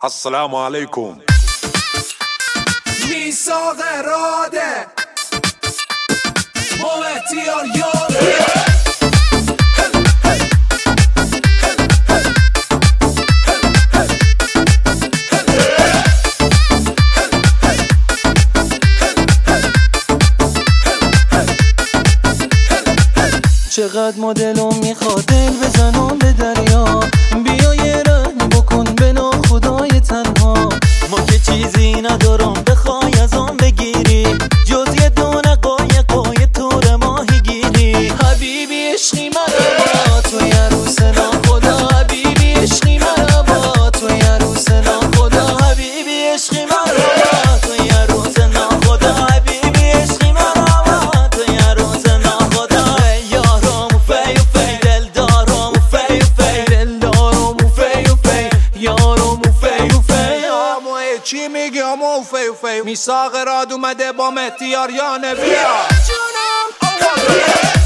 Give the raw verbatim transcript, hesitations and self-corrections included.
السلام علیکم. میثاق راده موتیار یاره چقدر مدلو میخواد دل بزنم به دریا، بیا یه رحم بکن به ناخدای تنها. ما که چیزی ندارم بخوای ازم بگیری، جز یه دونه قایقای تور ماهی گیری. حبیبی عشقی مرا با تو یه روز ناخدا، حبیبی عشقی مرا با تو یه روز ناخدا، حبیبی عشقی مرا با تو یه روز ناخدا، حبیبی عشقی مرا با تو یه روز ناخدا. یارم فی و فی دلدارم فی و فی دلدارم فی و فی یارم فی و فی. آمو چی میگی آمو فی و فی؟ میثاق راد اومده با مهدی یاریانه بیا جونم